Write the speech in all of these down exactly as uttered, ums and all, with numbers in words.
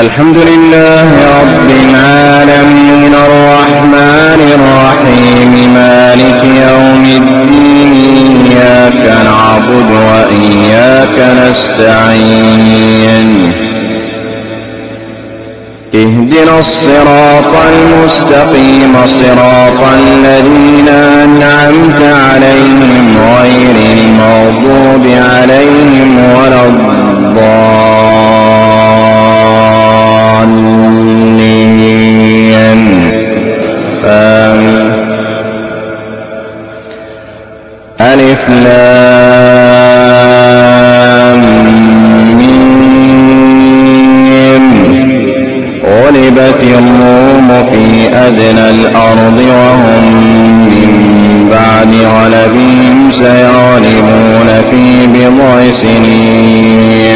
الحمد لله رب العالمين الرحمن الرحيم مالك يوم الدين إياك نعبد وإياك نستعين اهدنا الصراط المستقيم صراط الذين أنعمت عليهم غير المغضوب عليهم ولا الضالين آمين. ألف لام ميم. غلبت الروم في أدنى الأرض وهم من بعد غلبهم سيغلبون في بضع سنين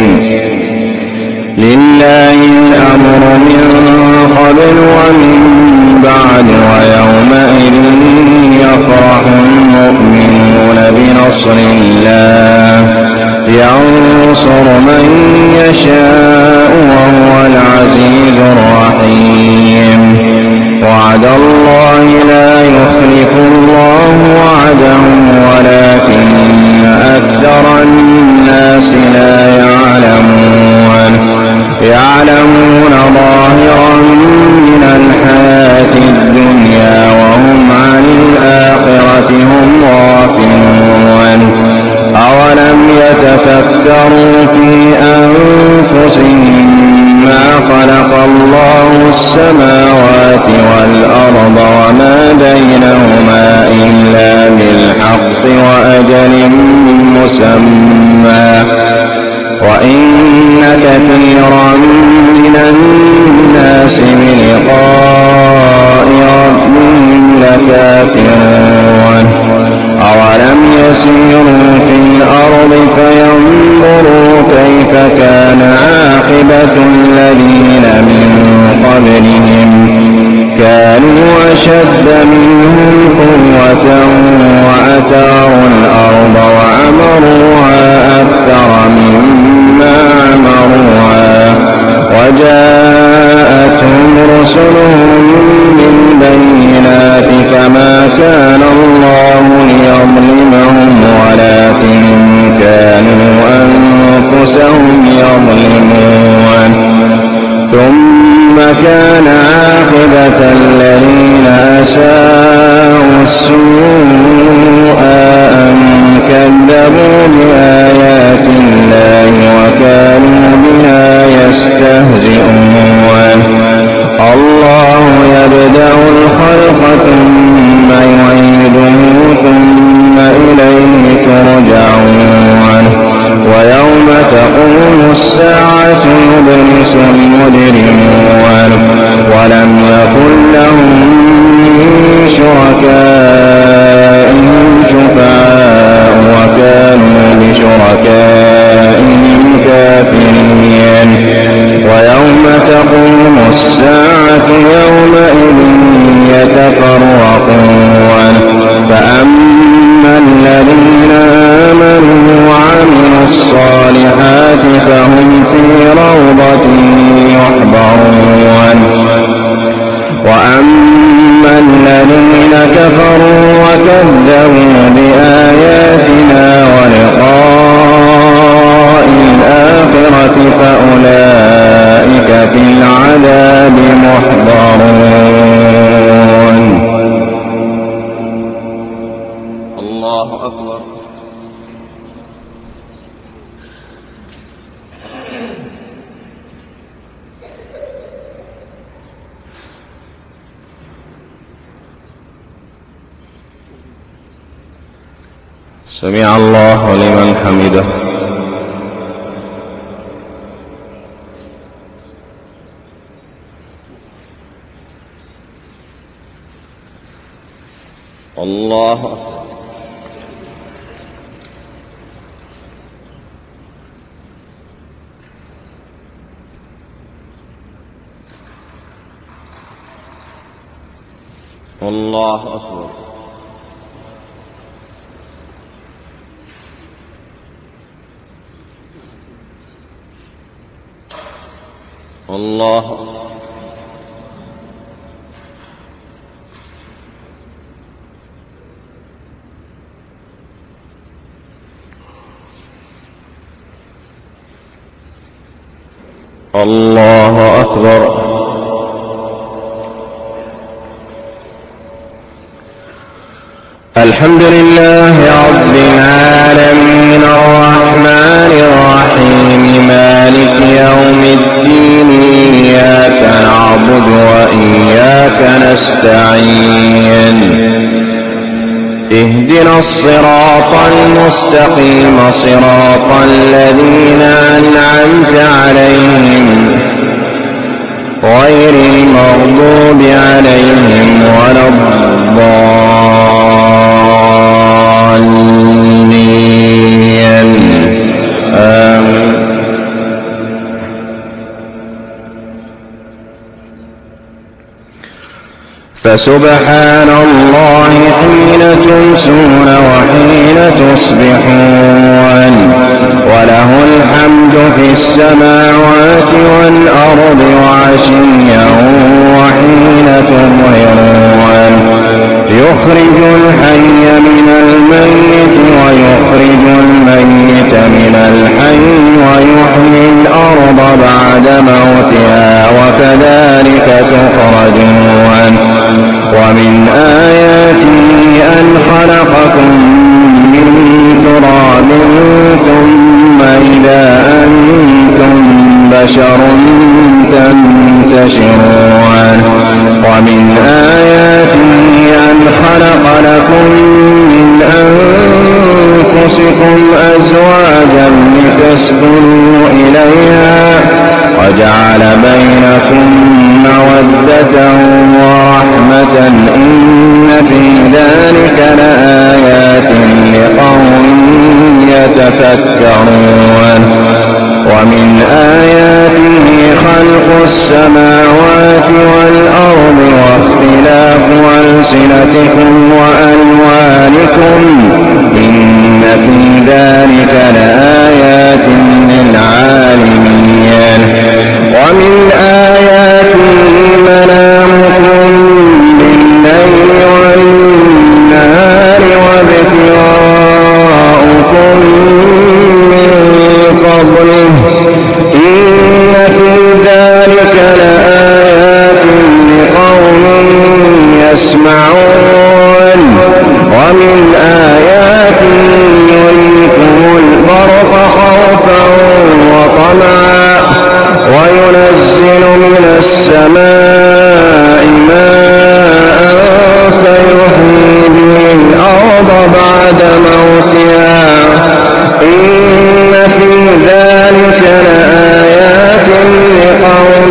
لله الأمر من قبل ومن بعد ويومئذ يفرح المؤمنون بنصر الله ينصر من يشاء وهو العزيز الرحيم. وعد الله لا يخلف الله وعده ولكن أكثر الناس لا يعلمون يعلمون ظاهرا من الحياة الدنيا وهم عن الآخرة هم غافلون. أولم يتفكروا في أنفسهم ما خلق الله السماوات والأرض وما بينهما إلا بالحق وأجل مسمى وإن كثيرا من الناس بلقاء ربهم لكافرون. أولم يسيروا في الأرض فينظروا كيف كان عاقبة الذين من قبلهم كانوا أشد منهم قوة وأثاروا الأرض وعمروها أكثر مما عمروها وجاءتهم رسلهم بالبينات فما كان الله ليظلمهم ولكن كانوا أنفسهم يظلمون. ثم كان عاقبة الذين أساءوا السوء أن كذبوا بآيات الله وكانوا بها يستهزئون. الله يبدأ الخلق ثم يعيده ثم إليه ترجعون. ويوم تقوم الساعة يبلس المجرمون ولم يكن لهم من شركائهم شفعاء وكانوا بشركائهم كافرين. ويوم تقوم الساعة يومئذ يتفرقون فأما الذين آمنوا وعملوا الصالحات فهم في روضة يحبرون. وأما الذين كفروا وكذبوا بآياتنا ولقاء الآخرة فأولئك في العذاب محضرون. الله أكبر. سمع الله لمن حمده. الله أكبر. الله أكبر. الله أكبر. الله أكبر. الحمد لله رب العالمين الرحمن الرحيم مالك يوم الدين إياك نعبد وإياك نستعين اهدنا الصراط المستقيم صراط الذين أنعمت عليهم غير المغضوب عليهم ولا الضالين آمين. فسبحان الله حين تمسون وحين تصبحون وله الحمد في السماوات والأرض وعشيا وحين تظهرون يخرج الحي من الميت ويخرج الميت من الحي ويحيي الأرض بعد موتها وكذلك تخرجون. ومن آياته أن خلقكم من تراب ثم إذا أنتم بشر تنتشرون. ومن آياته أن خلق لكم من أنفسكم أزواجا لتسكنوا إليها وجعل بينكم مودة ورحمة إن في ذلك لآيات لقوم يتفكرون. ومن آياته خلق السماوات والأرض واختلاف ألسنتكم وألوانكم إن في ذلك لآيات للعالمين. ومن آياته منامكم بالليل والنهار وابتغاؤكم من فضله إن في ذلك لآيات لقوم يسمعون. ومن آياته يريكم البرق خوفا وطمعا وينزل من السماء ماء فيحيي به الأرض بعد موتها إن في ذلك لآيات لقوم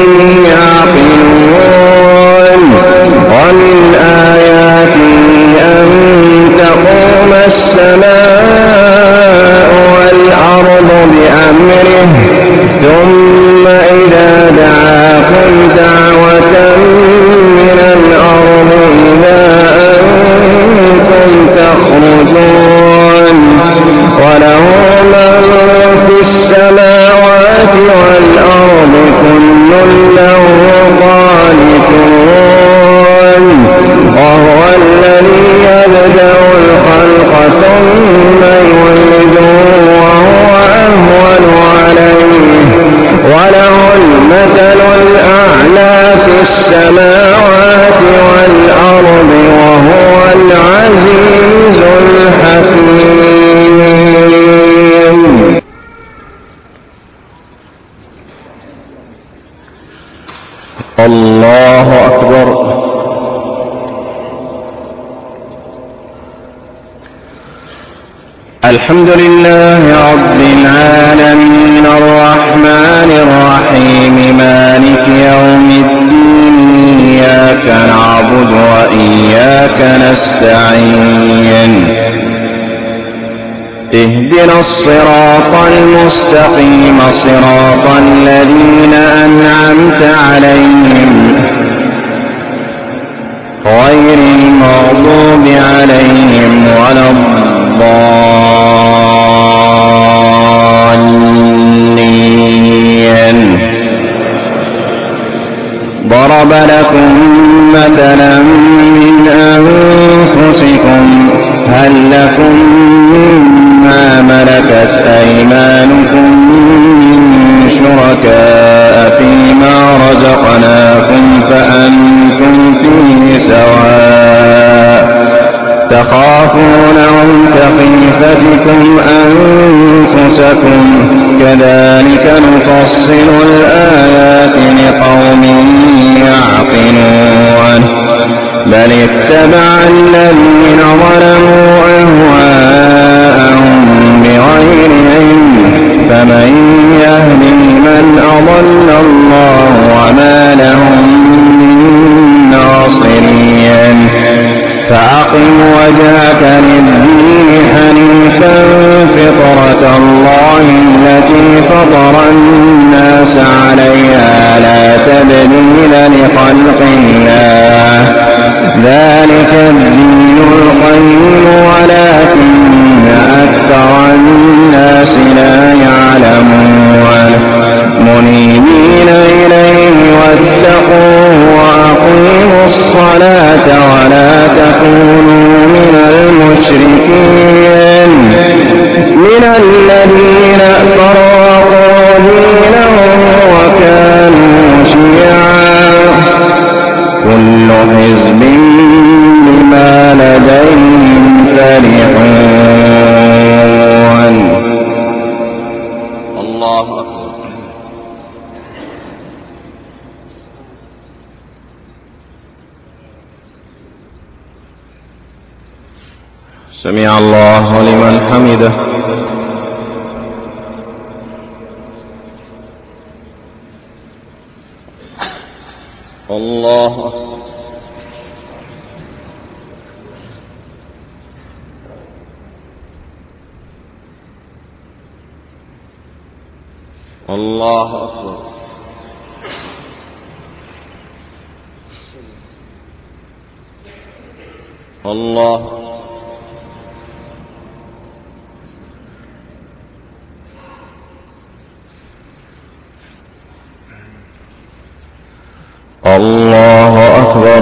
يعقلون. ومن آياته أن تقوم السماء والأرض بأمره ثم إذا دعاكم دعوة من الأرض إذا أنتم تخرجون. وله من في السماوات والأرض كل له قانتون. وهو الذي يبدأ الخلق ثم يعيده وهو أهون عليه وله المثل الأعلى في السماوات والأرض وهو العزيز الحكيم. الله أكبر. الحمد لله رب العالمين الرحمن الرحيم مالك يوم الدين إياك نعبد وإياك نستعين اهدنا الصراط المستقيم صراط الذين أنعمت عليهم غير المغضوب عليهم ولا الضالين ضرب لكم مثلا من أنفسكم هل لكم مما ملكت أيمانكم من شركاء فيما رزقناكم فأنتم فيه سواء تخافونهم كخيفتكم أنفسكم كذلك نفصل الآيات لقوم يعقلون بل اتبع الذين ظلموا أهواءهم بغير علم فمن يهدي من أضل الله وما لهم من ناصرين فأقم وجهك للدين حنيفا فطرة الله التي فطر الناس عليها لا تبديل لخلق الله ذلك الدين القيم ولكن أكثر الناس لا يعلمون منيبين إليه واتقوه وأقيموا الصلاة ولا تكونوا من المشركين من الذين فرقوا دينهم وكانوا شيعا كل حزب بما لديهم فرحون. الله أكبر. سمع الله لمن حمده. الله أكبر. الله أكبر. الله الله أكبر.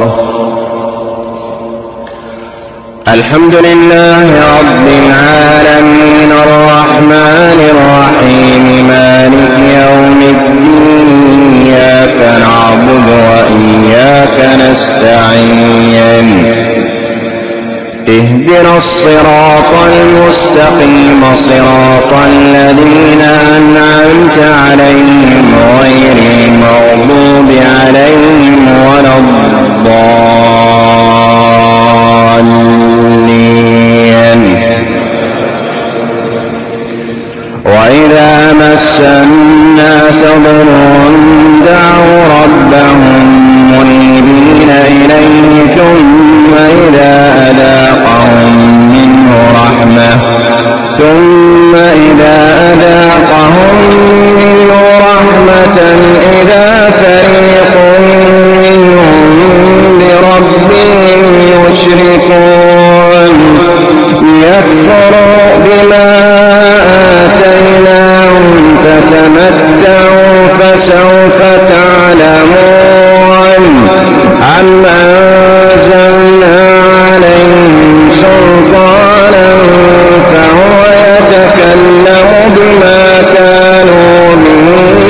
الحمد لله رب العالمين الرحمن الرحيم مالك يوم الدين إياك نعبد وإياك نستعين اهدنا الصراط المستقيم صراط الذين أنعمت عليهم غير المغضوب عليهم ولا الضالين. وإذا مس الناس ضر دعوا ربهم منيبين إليه ثم إذا أذاقهم منه رحمة ثم إذا أذاقهم منه رحمة إذا فريق منهم بربهم يشركون ليكفروا بما آتيناهم فتمتعوا فسوف تعلمون أم أنزلنا عليهم سلطانا فهو يتكلم بما كانوا به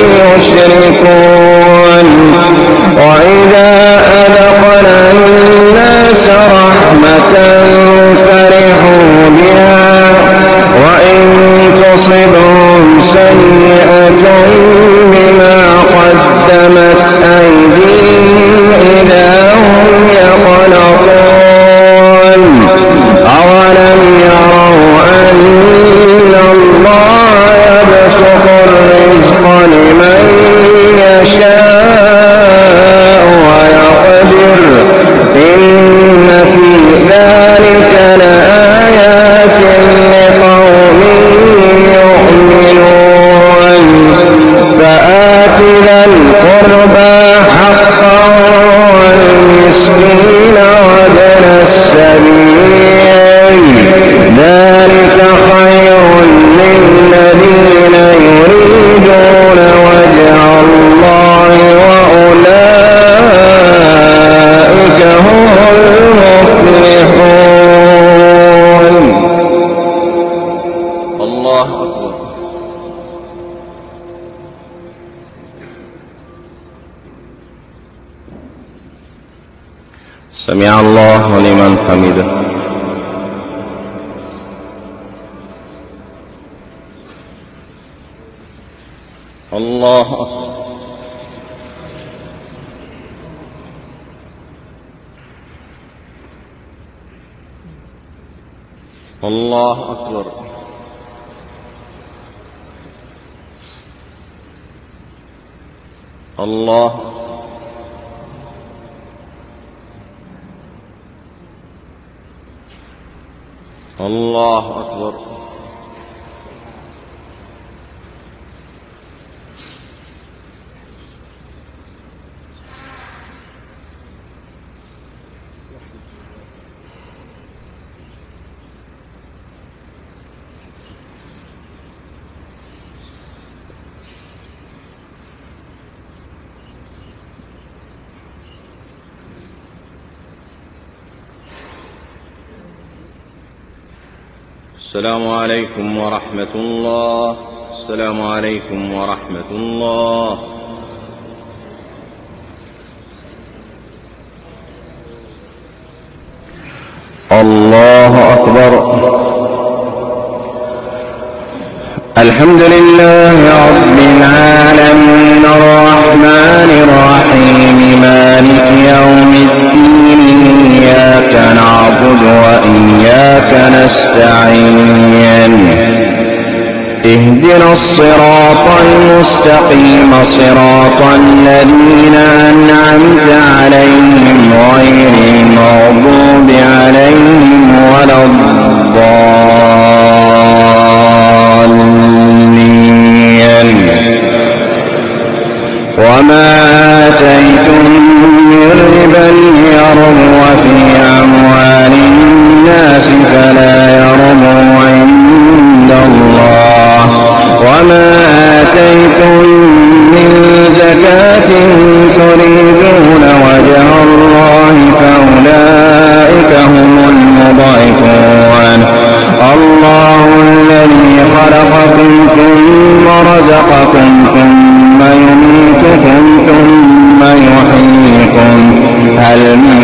يشركون وإذا أذقنا الناس رحمة فرحوا بها وإن تصبهم سيئة بما قدمت أيديهم إذا هم يقنطون أولم يروا أن الله يبسط الرزق لمن يشاء ويقدر سمع الله لمن حمده. الله أكبر. الله أكبر. الله الله أكبر. السلام عليكم ورحمة الله. السلام عليكم ورحمة الله. الله أكبر. الحمد لله رب العالمين الرحمن الرحيم مالك يوم الدين إياك نعبد وإياك نستعين اهدنا الصراط المستقيم صراط الذين أنعمت عليهم غير المغضوب عليهم ولا الضالين. وما آتيتم من ربا ليربو في أموال الناس فلا يربو عند الله وما آتيتم من زكاة تريدون وجه الله فأولئك هم المضعفون. الله الذي خلقكم ثم رزقكم ثم يميتكم ثم يحييكم هل من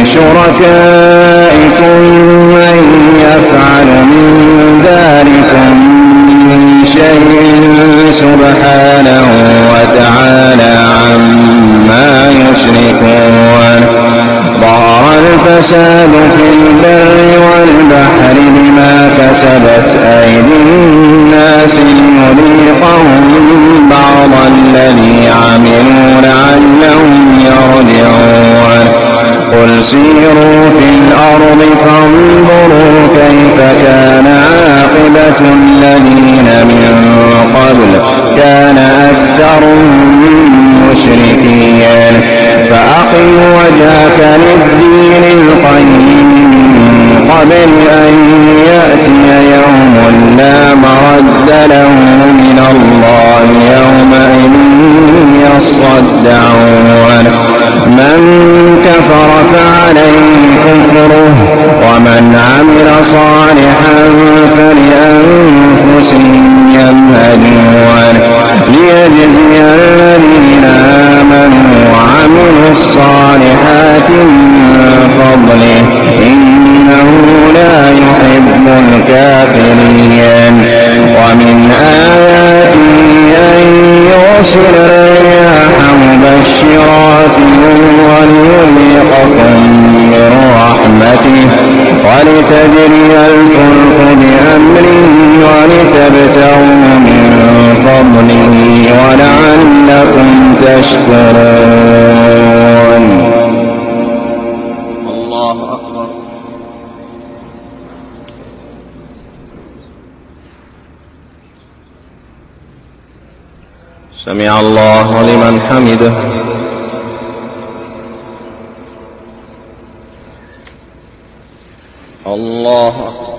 شركائكم من يفعل من ذلكم من شيء سبحانه وتعالى عما يشركون. ظهر الفساد في البر والبحر بما كسبت أيدي الناس ليذيقهم بعض الذي عملوا لعلهم يرجعون. قل سيروا في الأرض فانظروا كيف كان عاقبة الذين من قبل كان أكثرهم مشركين. فأقم وجهك للدين القيم من قبل أن يأتي يوم لا مرد له من الله يومئذ يصدعون. من كفر فعليه كفره ومن عمل صالحا فلأنفسهم يمهدون ليجزي الذين آمنوا وعملوا الصالحات من فضله إنه لا يحب الكافرين. ومن آياته أن يرسل الرياح مبشرات وليذيقكم من رحمته ولتجري الفلك بأمره ولتبتغوا من فضله ولعلكم تشكرون. الله أكبر. سمع الله لمن حمده. الله أكبر.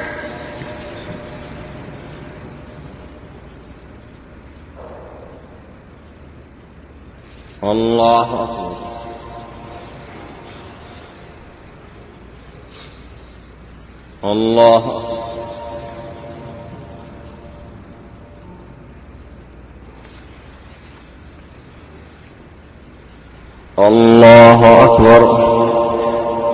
الله أكبر. الله أكبر. الله أكبر.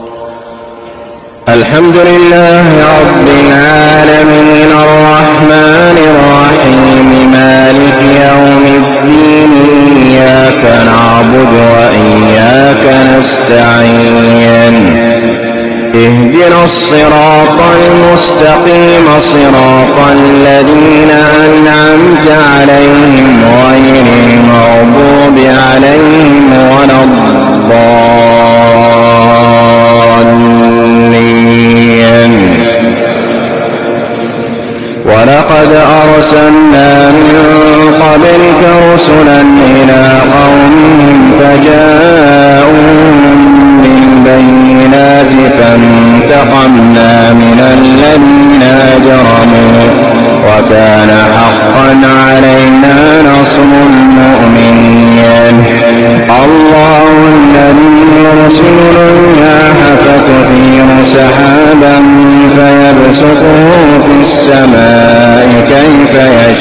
الحمد لله رب العالمين الرحمن الرحيم مالك يوم الدين إياك نعبد وإياك نستعين اهدنا الصراط المستقيم صراط الذين أنعمت عليهم غير المغضوب عليهم ولا الضالين. ولقد أرسلنا من قبلك رسلا إلى قومهم فجاءوهم بالبينات فانتقمنا من الذين أجرموا وكان حقا علينا نصر المؤمنين. الله الذي يرسل الرياح فتثير سحابا فيبسطه في السماء كيف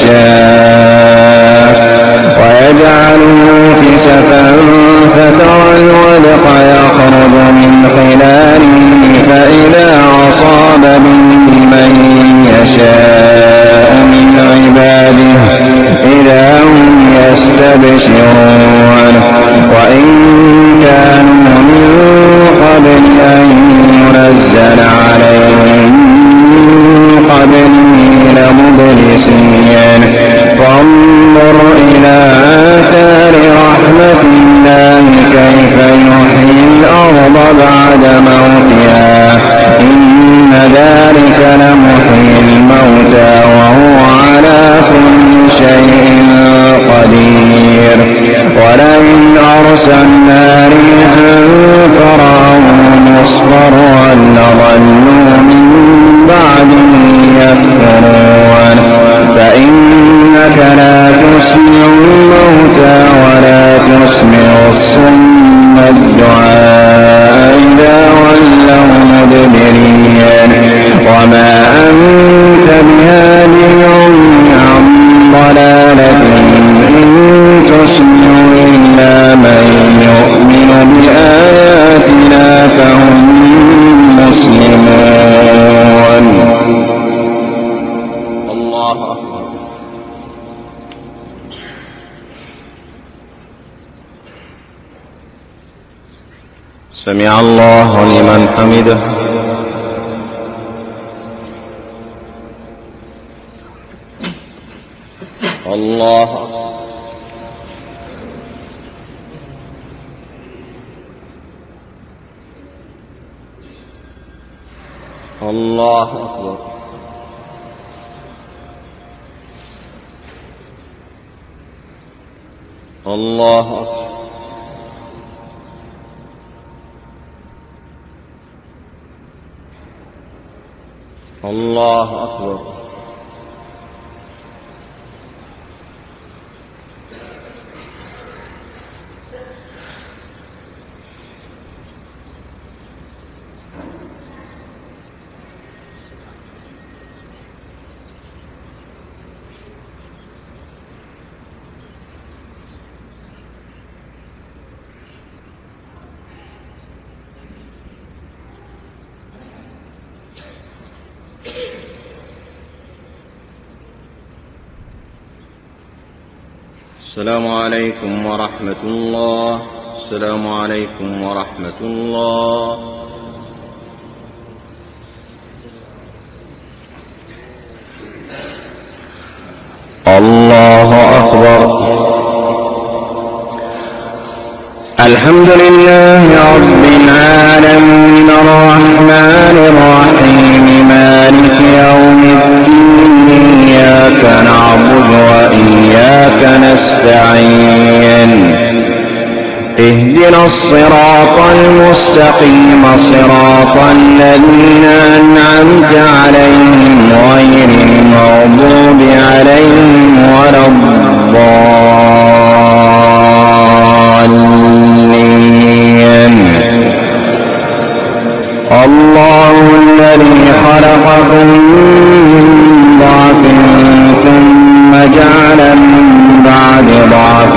يشاء ويجعله كسفا فترى الودق يخرج من خلاله فإذا أصاب به من يشاء من عباده إذا هم يستبشرون. وإن كانوا من قبل أن ينزل عليهم قبله لمبلسين. فانظر إلى آثار رحمة الله كيف يحيي الأرض بعد موتها إن ذلك لمحيي الموتى وهو على كل شيء قدير. ولئن أرسلنا ريحا فرأوه مصفرا لظلوا من بعده يكفرون. فإنك لا تسمع الموتى ولا تسمع الصم الدعاء إذا ولوا مدبرين. وما أنت بهادي العمي عن ضلالتهم إن تسمع إلا من يؤمن بآياتنا فهم مسلمون. الله أكبر. سمع الله لمن حمده. الله الله أكبر. الله أكبر. الله أكبر. السلام عليكم ورحمة الله. السلام عليكم ورحمة الله. الله أكبر. الحمد لله رب العالمين الرحمن الرحيم مالك يوم الدين إياك نعبد وإياك نستعين اهدنا الصراط المستقيم صراط الذين أنعمت عليهم غير المغضوب عليهم ولا الضالين. الله الذي خلقكم من ضعف ثم جعل من بعد ضعف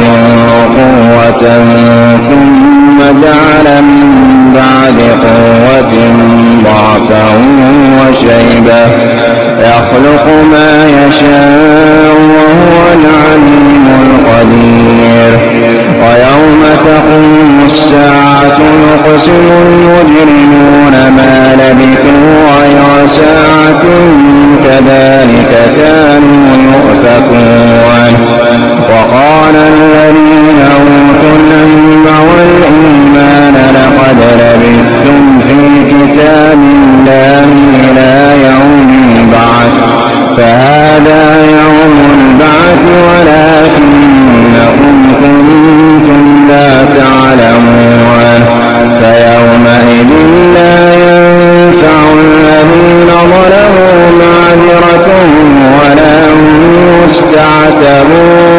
قوة ثم جعل من بعد قوة ضعفا وشيبة يخلق ما يشاء وهو العليم القدير. ويوم تقوم الساعة يقسم المجرمون ما لبثوا غير ساعة كذلك كانوا يؤفكون. وقال الذين أوتوا العلم والإيمان لقد لبثتم في كتاب الله إلى يوم البعث فهذا يوم البعث ولكنكم كنتم لا تعلمون. فيومئذ لا ينفع الذين ظلموا معذرتهم ولا هم يستعتبون.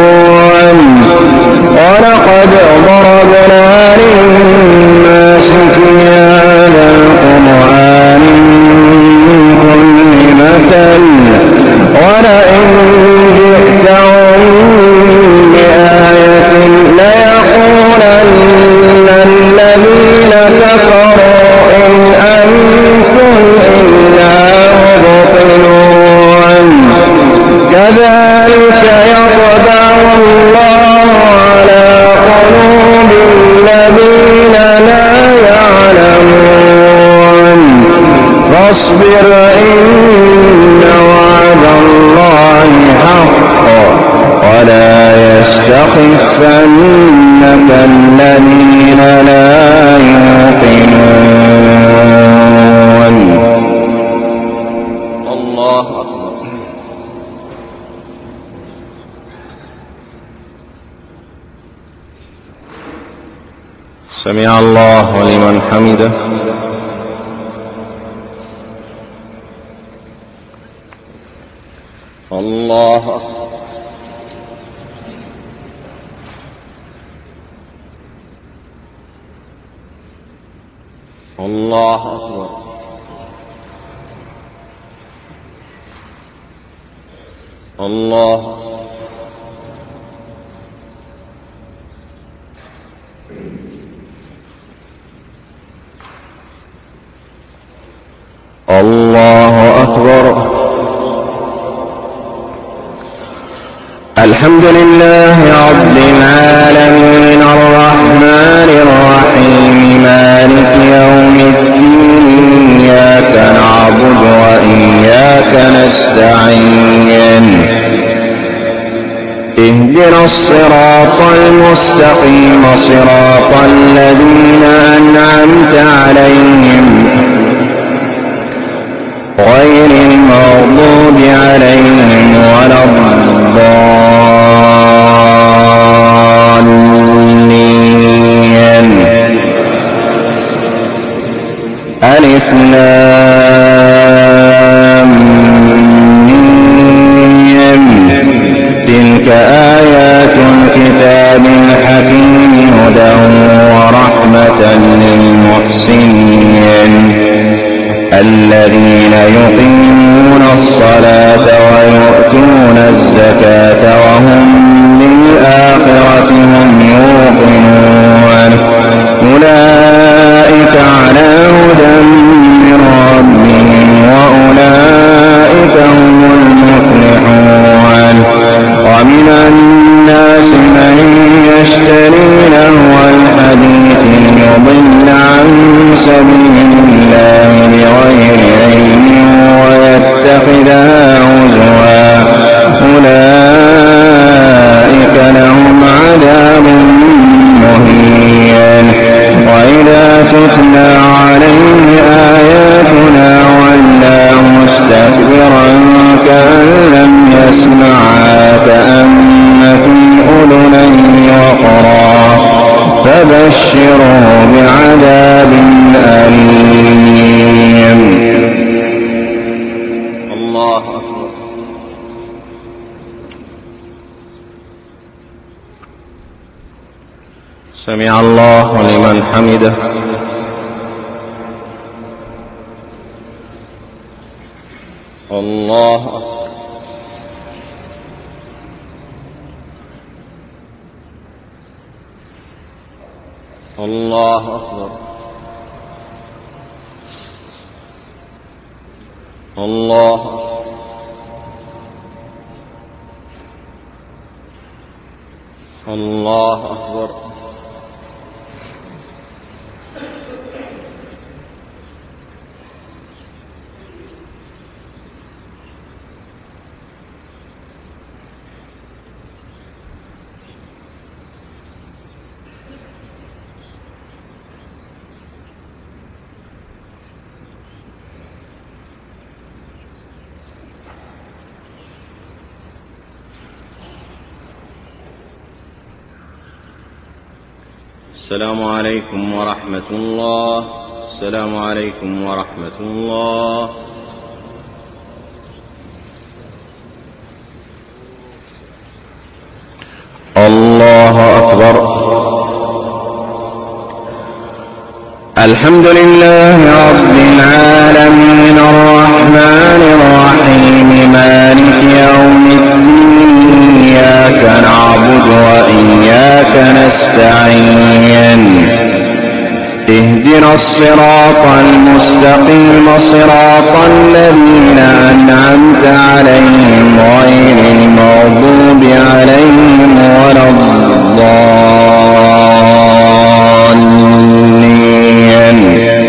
ولقد ضربنا للناس في هذا القرآن من كل مثل ولئن جئتهم بآية ليقولن الذين كفروا إن أنتم إلا مبطلون. كذلك يطبع الله على قلوب الذين لا يعلمون. فاصبر إن وعد الله حق ولا يستخفنك الذين لا يوقنون. الله أكبر. سمع الله لمن حمده. الله أكبر. الله أكبر. الله الله أكبر. الحمد لله رب العالمين الرحمن الرحيم مالك يوم الدين إياك نعبد وإياك نستعين اهدنا الصراط المستقيم صراط الذين أنعمت عليهم غير المغضوب عليهم ولا الضالين. ألف لام ميم. تلك آيات الكتاب الحكيم هدى ورحمة للمحسنين الذين يقيمون الصلاة ويؤتون الزكاة وهم بالآخرة هم يوقنون. أولئك على هدى من ربهم وأولئك هم المفلحون. ومن الناس من يشتري لهو الحديث ليضل عن سبيل الله بغير علم ويتخذها هزوا أولئك لهم عذاب مهين. وإذا تتلى عليه آياتنا ولى مستكبرا كأن لم يسمعها كأن في أذنيه وقرا فبشره بعذاب أليم. الله أكبر. سمع الله لمن حمده. الله أكبر. الله أكبر. الله الله أكبر. السلام عليكم ورحمة الله. السلام عليكم ورحمة الله. الله أكبر. الحمد لله رب العالمين الرحمن الرحيم مالك يوم الدين إياك نعبد وإياك نستعين اهدنا الصراط المستقيم صراط الذين أنعمت عليهم غير المغضوب عليهم ولا الضالين.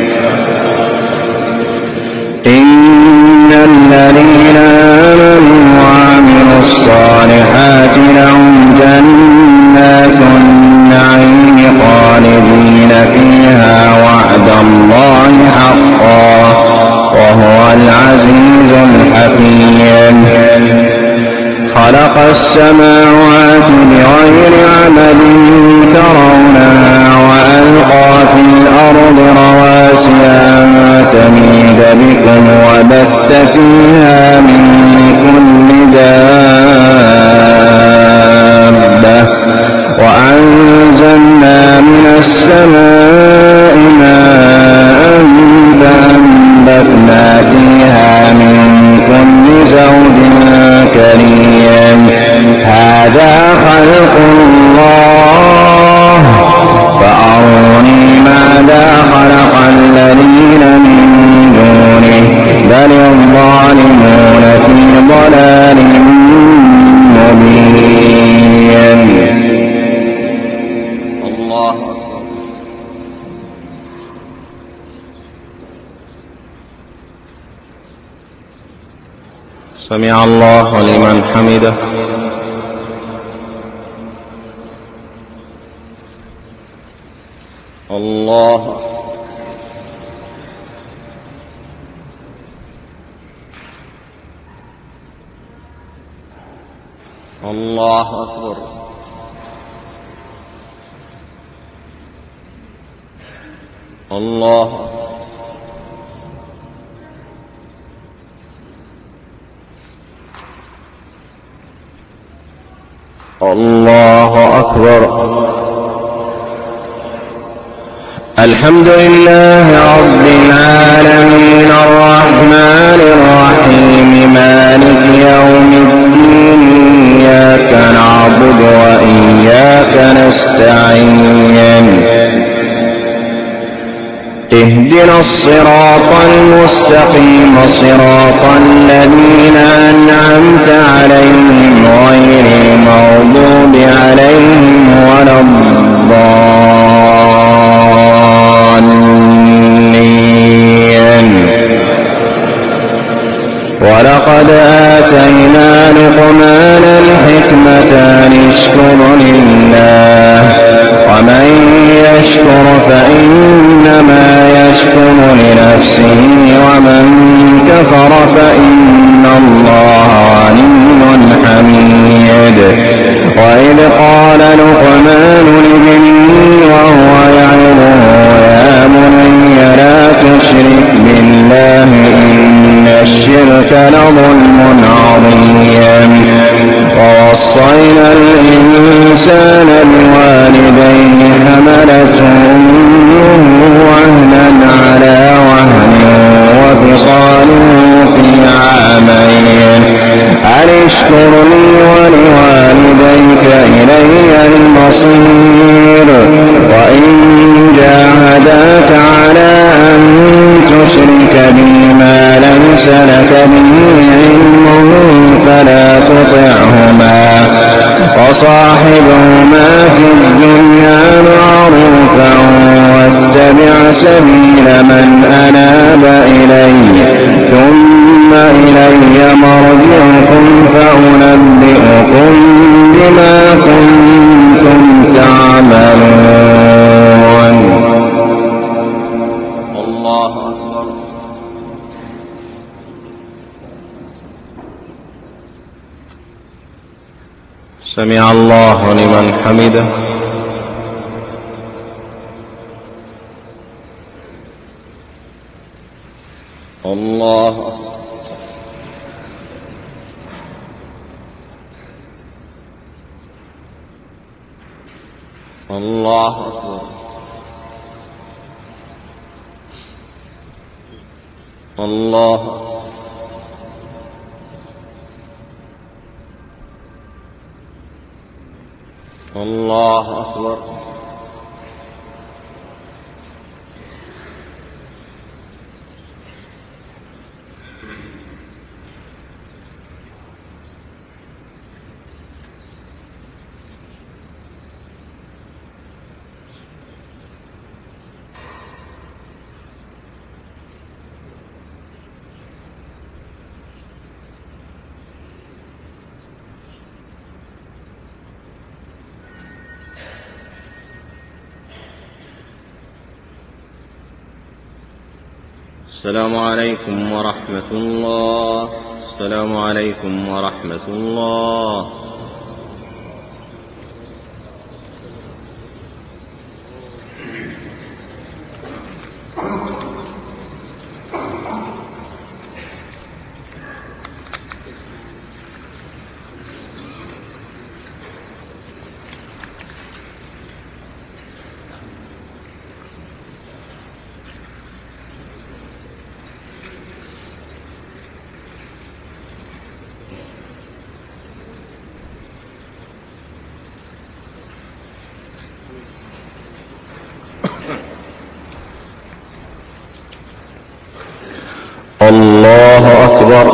إن الذين آمنوا وعملوا الصالحات لهم جنات النعيم خالدين فيها وعد الله حقا وهو العزيز الحكيم. خلق السماوات بغير عمد ترونها وألقى في الأرض رواسي أن تميد بكم وبث فيها من كل دابة وأنزلنا من السماء ماء فأنبتنا فيها من كل زوج كريم. هذا خلق الله فأروني ماذا خلق الذين من دونه بل الظالمون في ضلال مبين. الله أكبر. سمع الله لمن حمده. الله الله أكبر. الله الله أكبر. الحمد لله رب العالمين الرحمن الرحيم مالك يوم الدين إياك نعبد وإياك نستعين اهدنا الصراط المستقيم صراط الذين أنعمت عليهم غير المغضوب عليهم ولا الضالين. ولقد آتينا لقمان الحكمة أن اشكر لله ومن يشكر فإنما يشكر لنفسه ومن كفر فإن الله غني حميد. وإذ قال لقمان لابنه وهو يعظه يا بني لا تشرك بالله إن الشرك لظلم عظيم. ووصينا الإنسان بوالديه حملته أمه وهنا على وهن وفصاله في عامين أن اشكر لي ولوالديك إلي المصير. وإن جاهداك على يشرك بي ما ليس لك به علم فلا تطعهما وصاحبهما في الدنيا معروفا واتبع سبيل من أناب إلي ثم إلي مرجعكم فأنبئكم بما كنتم تعملون. الله أكبر. سمع الله لمن حمده. الله أكبر. الله أكبر. الله الله أكبر. السلام عليكم ورحمة الله. السلام عليكم ورحمة الله. الله أكبر.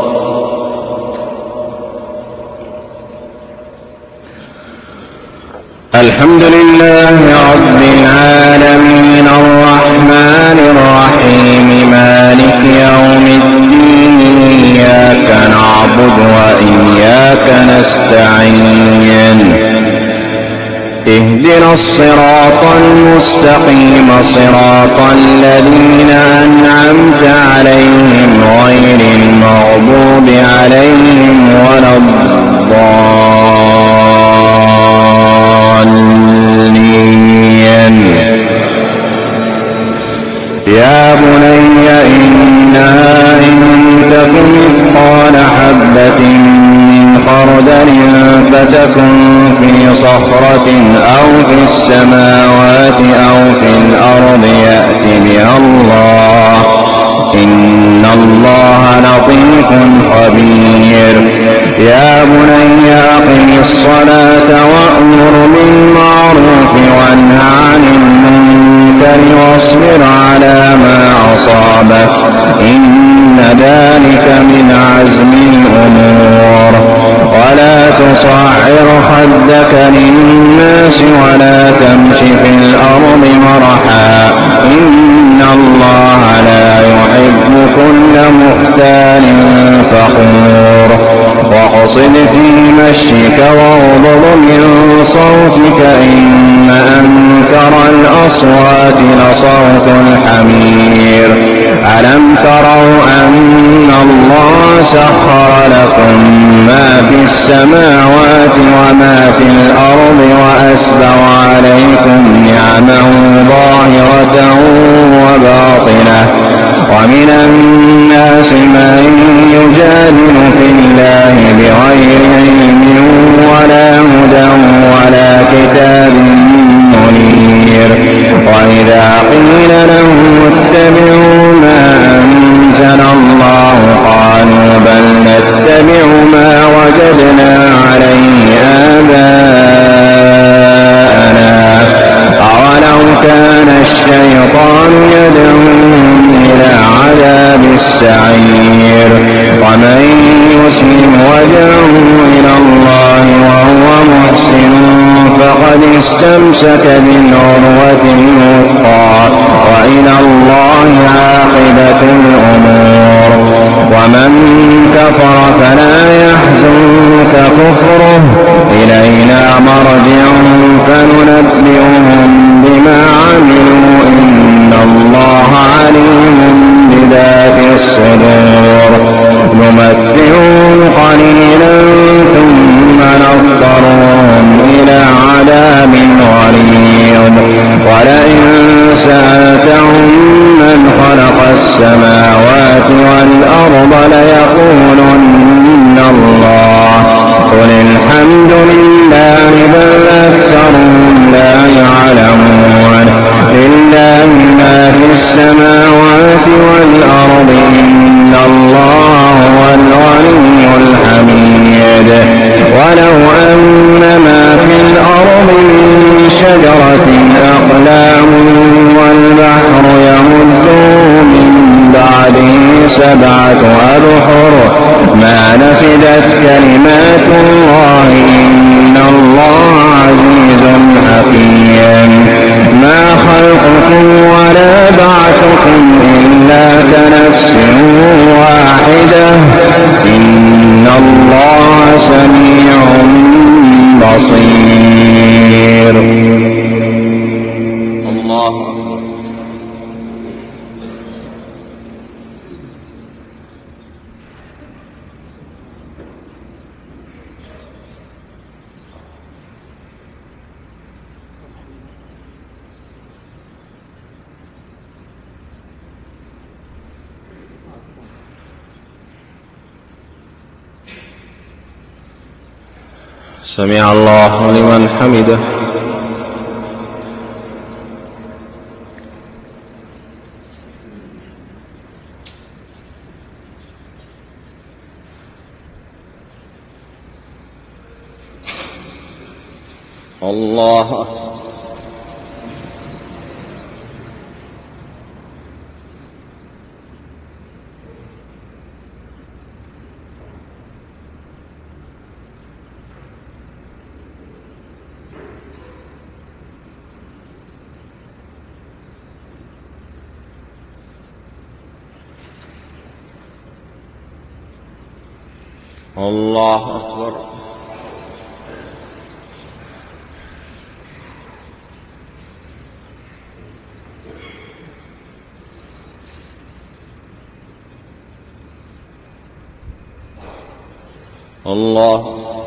الحمد لله رب العالمين الرحمن الرحيم مالك يوم الدين إياك نعبد وإياك نستعين اهدنا الصراط المستقيم صراط الذين أنعمت عليهم غير المغضوب عليهم ولا الضالين. يا بني إنها إن تك مثقال حبة من خردل فتكن في صخرة أو في السماوات أو في الأرض يأت بها الله إن الله لطيف خبير. يا بني أقم الصلاة وأمر بالمعروف وانه عن المنكر واصبر على ما أصابك إن ذلك من عزم الأمور. ولا تصعر خدك للناس ولا تمش في الأرض مرحا إن الله لا يحب كل مختال فخور. واقصد في مشيك واغضض من صوتك إن أنكر الأصوات لصوت الحمير. ألم تروا أن الله سخر لكم ما في السماوات وما في الأرض وأسبغ عليكم نعمه ظاهرة وباطنة ومن الناس من يجادل في الله بغير علم ولا هدى ولا كتاب منير. وإذا قيل لهم اتبعوا ما أنزل الله قالوا بل نتبع ما وجدنا عليه آباءنا أولو كان الشيطان يدعوهم إلى عذاب السعير. ومن يسلم وجهه إلى الله وهو محسن فقد استمسك بالعروة الوثقى وإلى الله عاقبة الأمور. ومن كفر فلا يحزنك كفره إلينا مرجعهم فننبئهم بما عملوا إن الله عليم بذات الصدور. نمتعهم قليلا ثم نضطرهم إلى عذاب غليظ. ولئن سألتهم من خلق السماوات والأرض ليقولن الله قل الحمد لله بل أكثرهم لا يعلمون. لله ما في السماوات والأرض إن الله هو الغني الحميد. ولو أن ما في الأرض من شجرة أقلام والبحر يمده من بعده سبعة أبحر ما نفدت كلمات الله إن الله عزيز حكيم. ما خلقكم ولا بعثكم إلا كنفس واحدة إن الله سميع بصير. الله سمع الله لمن حمده. الله الله أكبر. الله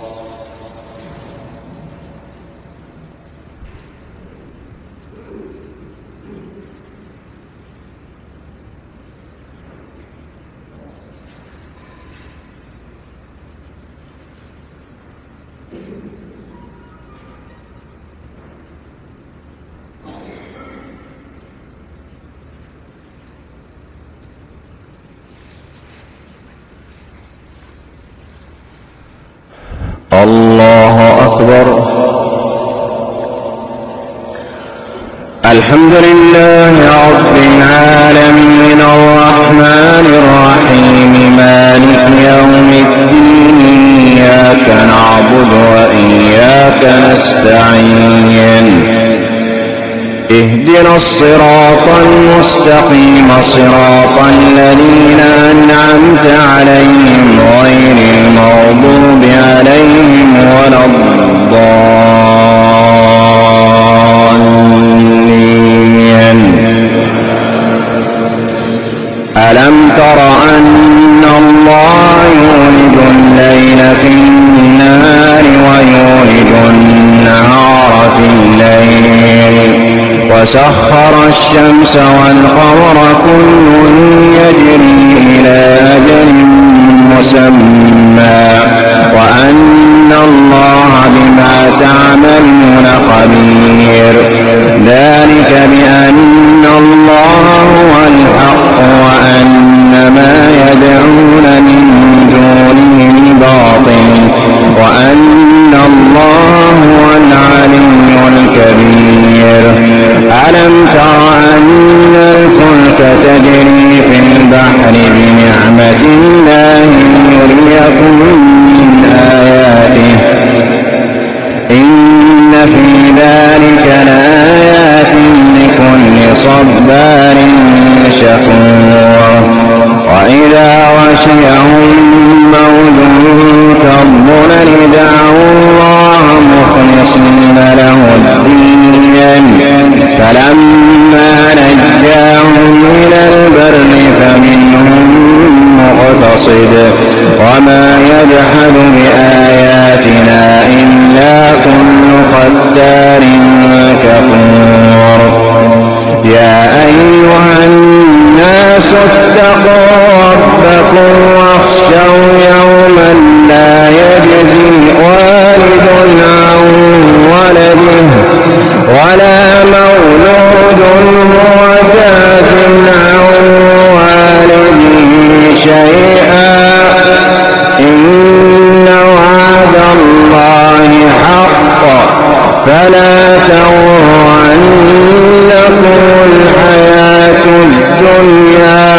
الله أكبر. الحمد لله رب العالمين الرحمن الرحيم مالك يوم الدين إياك نعبد وإياك نستعين اهدنا الصراط المستقيم صراط الذين أنعمت عليهم غير المغضوب عليهم ولا الضالين. ألم تر أن الله يولج الليل في النهار ويولج النهار في الليل وسخر الشمس والقمر كل يجري إلى أجل مسمى وأن الله بما تعملون خبير. ذلك بأن الله هو الحق وأن ما يدعون من دونه الباطل وأن الله هو العلي الكبير. ألم تر أن الفلك تجري في البحر البحر بنعمة الله ليريكم من آياته إن في ذلك لآيات لكل صبار شكور. وإذا غشيهم موج كالظلل دعوا الله مخلصين له الدين فلما نجاهم إلى البر فمنهم مقتصد وما يجحد بآياتنا إلا كل ختار كفور. يا أيها الناس اتقوا ربكم واخشوا يوما لا يجزي والد عن ولده ولا مولود هو جاز عن والده شيئا إن وعد الله حق فلا تغرنكم الحياة الدنيا